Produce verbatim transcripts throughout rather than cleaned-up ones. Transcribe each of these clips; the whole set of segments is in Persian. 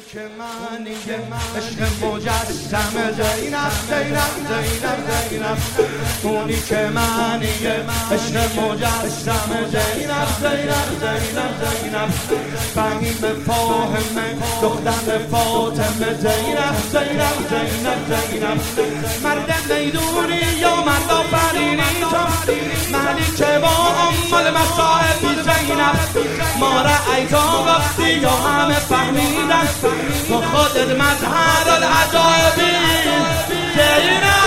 که معنی عشق مجسم زینب زینب زینب زینب اونی که معنی عشق مجسم زینب زینب زینب زینب فهیم فاهمه دختر فاطمه زینب زینب زینب زینب مرد میدونی یا مرد آفرینی تو ملیک با امال مصائب زینب ما رأیتا وقتی یا همه فهمیدن تو خودت مظهر العجایبی زینب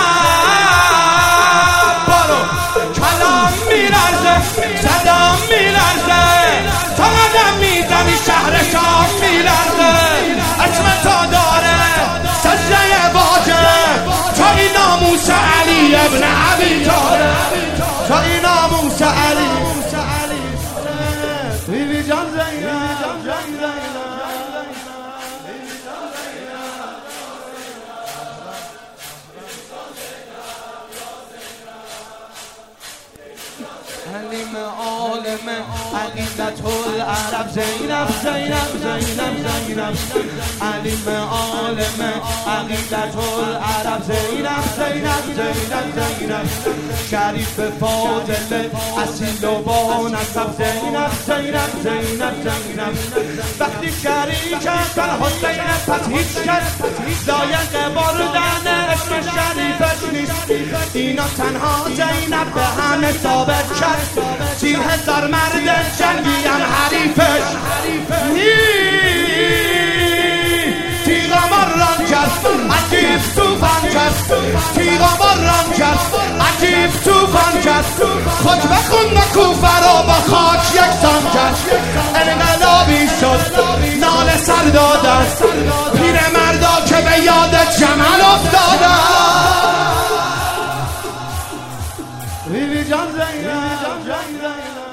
برو کلام میلرزه صدا میلرزه تا قدم میزنی شهر شام میلرزه اسم تا داره سجده واجب تا این ناموس علی ابن ابی طالب تا این ناموس علی بیبی جان زینب جان زینب علیم عالم عقیدت العرب زینب زینب زینب زینب علیم عالم عقیدت العرب زینب زینب زینب زینب شریف فاضل اصیل و با نسب زینب زینب زینب زینب وقتی شریکت در حسین پس هیچ کس لایق بردن اسم شریفش نیست اینا تنها زینب به همه ثابت کرد سی هزار مرد جنگی هم حریفش تیغا مران کرد عجیب توفان کرد تیغا مران کرد عجیب توفان کرد خود بخون و کوفه رو با خاک یکسان کرد انقلابی شد ناله سر دادن پیر مردا که به یاد جمل افتادن بیبی جان زینب جان زینب